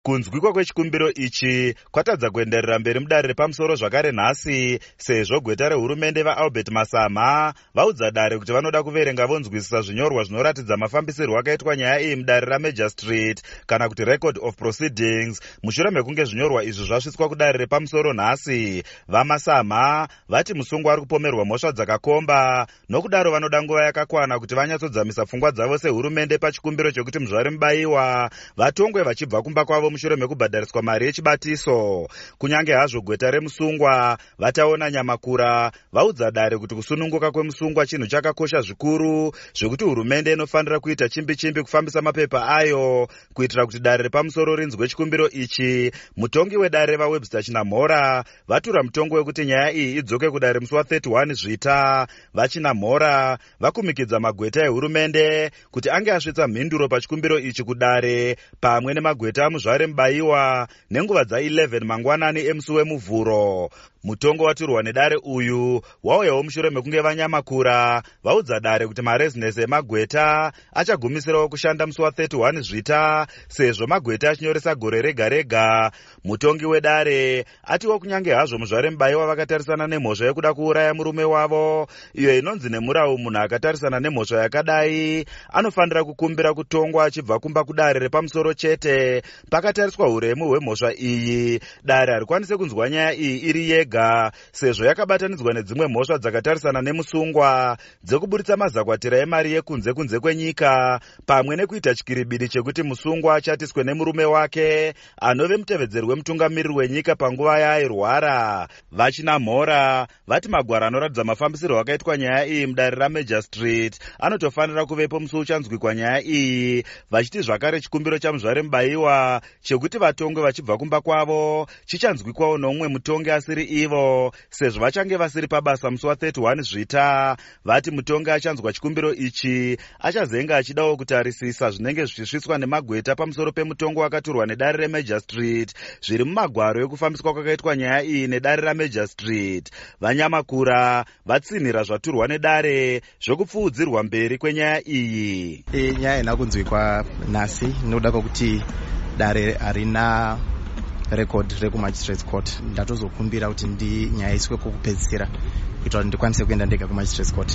Kunzwikwa kwechikumbiro ichi kwatadza kuenderera mberi mudare repamusoro zvakare nhasi, sezvo gweta rehurumende vaAlbert Masama vaudza dare kuti vanoda kuverenga vonzwisisa zvinyorwa zvinoratidza mafambisirwo akaitwa nyaya iyi mudare raMajor Street kana kuti record of proceedings. Mushure mekunge zvinyorwa izvi zvasvitswa kudare repamusoro nhasi, vaMasama vati musungwa ari kupomerwa mhosva dzakakomba, nokudaro vanoda nguva yakakwana kuti vanyatsodzamisa pfungwa dzavo sehurumende pachikumbiro chokuti muzvari mubayiwa vatongwe vachibva kumba kwavo mushure mekubhadhariswa mari yechibatiso. Kunyange hazvo gweta remusungwa vataona nyamakura vaudza dare kuti kusununguka kwemusungwa chinhu chakakosha zvikuru, zvekuti hurumende inofanira kuita chimbi kufambisa mapepa ayo kuitira kuti dare repamusoro rinzwe chikumbiro ichi. Mutongi wedare vaWebster Chinamhora vatura mutongo wekuti nyaya iyi idzoke kudare musi wa31 Zvita. VaChinamhora vakumikidza magweta ehurumende kuti ange asvitsa mhinduro pachikumbiro ichi kudare pamwe nemagweta amuzvare mubayiwa nenguva dza11 mangwanani emusi wemuvhuro. Mutongo waturwa nedare uyu wauyawo mushure mekunge vanyamakura vaudza dare kuti marezinesi emagweta achagumisirawo kushanda musi wa31 Zvita, sezvo magweta achinyoresa gore rega rega. Mutongi wedare atiwo kunyange hazvo muzvare mubayiwa vakatarisana nemhosva yekuda kuuraya murume wavo, iyo inonzi nemurau munhu akatarisana nemhosva yakadai anofanira kukumbira kutongwa achibva kumba kudare repamusoro chete. Pakatariswa uremu hwemhosva iyi, dare harikwanise kunzwa nyaya iyi iri yega, sezvo yakabatanidzwa nedzimwe mhosva dzakatarisana nemusungwa dzekuburitsa mazakwatira emari yekunze kwenyika, pamwe nekuita chikiribidi chekuti musungwa achatiswe nemurume wake anove mutevedzeri wemutungamiriri wenyika panguva yaairwara. VaChinamhora vati magwaro anoratidza mafambisirwo akaitwa nyaya iyi mudare raMajor Street anotofanira kuvepo musi uchanzwikwa nyaya iyi, vachiti zvakare chikumbiro chamuzvare mubayiwa chekuti vatongwe vachibva kumba kwavo chichanzwikwawo nomumwe mutongi asiri ivo, sezvo vachange vasiri pabasa musi wa31 Zvita. Vati mutongi achanzwa chikumbiro ichi achazenga achidawo kutarisisa zvinenge zvichisvitswa nemagweta pamusoro pemutongo wakaturwa nedare reMajor Street zviri mumagwaro ekufambiswa kwakaitwa nyaya iyi nedare raMajor Street. Vanyamakura vatsinhira zvaturwa nedare zvokupfuudzirwa mberi kwenyaya iyi. Nyaya ina kunzwikwa nhasi nokuda kwokuti dare harina record rekuMagistrates Court. Ndatozokumbira kuti nyaya iswe kwokupedzisira kuitira kuti ndikwanise kuenda ndega kuMagistrates Court.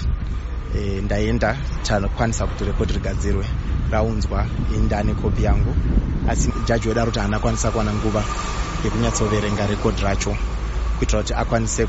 Ndaenda takwanisa kuti record rigadzirwe, raunzwa indane kopi yangu, asi jaji wedaro kuti haana kwanisa kuwana nguva yekunyatsoverenga record racho kuitira kuti akwanise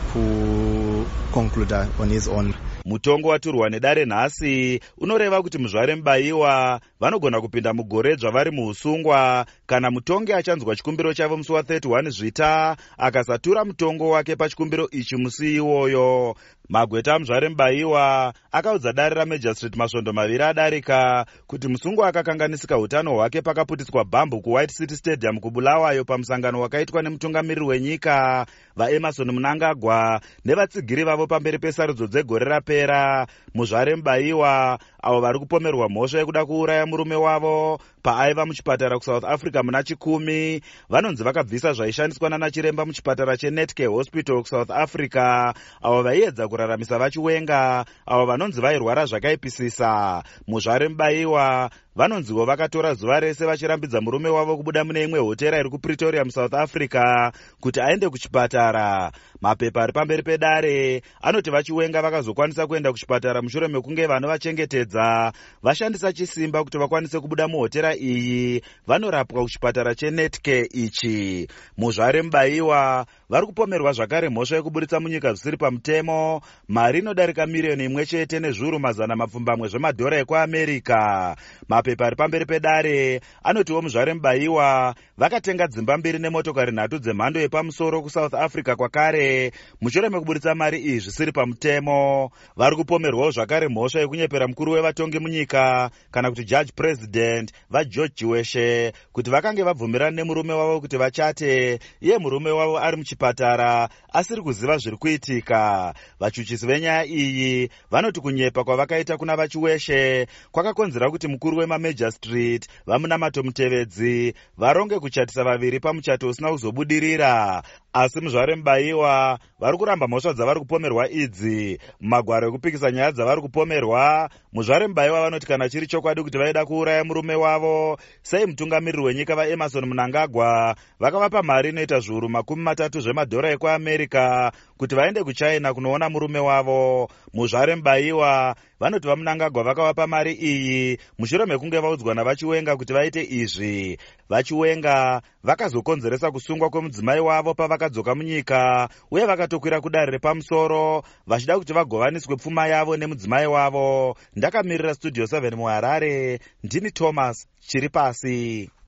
kuconcluda on his own. Mutongo waturwa nedare nhasi unoreva kuti muzvare mubayiwa vanogona kupinda mugoredzva vari muusungwa kana mutongi achanzwa chikumbiro chavo musi wa31 Zvita akasatura mutongo wake pachikumbiro ichi musi iwoyo. Magweta amuzvare mubayiwa akaudza dare raMajor Street masvondo maviri adarika kuti musungwa akakanganisika utano hwake pakaputiswa bhambu kuWhite City Stadium kuBulawayo pamusangano wakaitwa nemutungamiriri wenyika vaEmerson Mnangagwa nevatsigiri vavo pamberi pesarudzo dzegore rapera. Muzvare mubayiwa avo vari kupomerwa mhosva yekuda kuuraya murume wavo paaiva muchipatara kuSouth Africa muna 10 vanonzi vakabvisa zvaishandiswa nanachiremba muchipatara cheNetcare Hospital kuSouth Africa, avo vaiedza kuraramisa vachiwenga avo vanonzi vairwara zvakaipisisa. Muzvare mubayiwa vanonziwo vakatora zuva rese vachirambidza murume wavo kubuda mune imwe hotera iri kuPretoria muSouth Africa kuti aende kuchipatara. Mapepa ari pamberi pedare anoti vachiwenga vakazokwanisa kuenda kuchipatara mushure mekunge vanovachengetedza vashandisa chisimba kuti vakwanise kubuda muhotera iyi vanorapwa kuchipatara cheNetcare ichi. Muzvare mubayiwa vari kupomerwa zvakare mhosva yekuburitsa munyika zvisiri pamutemo mari inodarika miriyoni 1 nezviuru mazana mapfumbamwe zvemadhora ekuAmerica. Mapepa ari pamberi pedare anotiwo muzvare mubayiwa vakatenga dzimba 2 nemotokari 3 dzemhando yepamusoro kuSouth Africa kwakare mushure mekuburitsa mari iyi zvisiri pamutemo. Vari kupomerwawo zvakare mhosva yekunyepera mukuru wevatongi munyika kana kuti judge president vaGeorge Chiweshe kuti vakange vabvumirana nemurume wavo kuti vachate, iye murume wavo ari muchipatara asiri kuziva zviri kuitika. Vachuchisi venyaya iyi vanoti kunyepa kwavakaita kuna vaChiweshe kwakakonzera kuti mukuru wemaMajor Street vamunamato Mutevedzi varonge kuchatisa vaviri pamuchato usina kuzobudirira. asi muzvare Mubayiwa vari kuramba mhosva dzavari kupomerwa idzi. Mumagwaro ekupikisa nyaya dzavari kupomerwa, muzvare Mubayiwa vanoti kana chiri chokwadi kuti vaida kuuraya murume wavo, sei mutungamiriri wenyika vaEmerson Mnangagwa vakavapa mari inoita zviuru 30 zvemadhora ekuAmerica kuti vaende kuChina kunoona murume wavo. Muzvare Mubayiwa vanoti vaMnangagwa vakavapa mari iyi mushure mekunge vaudzwa navaChiwenga kuti vaite izvi. VaChiwenga vakazokonzeresa kusungwa kwemudzimai wavo pavakadzoka munyika, uye vakatokwira kudare repamusoro vachida kuti vagovaniswe pfuma yavo nemudzimai wavo. Ndakamirira Studio 7 muHarare, ndini Thomas Chiripasi.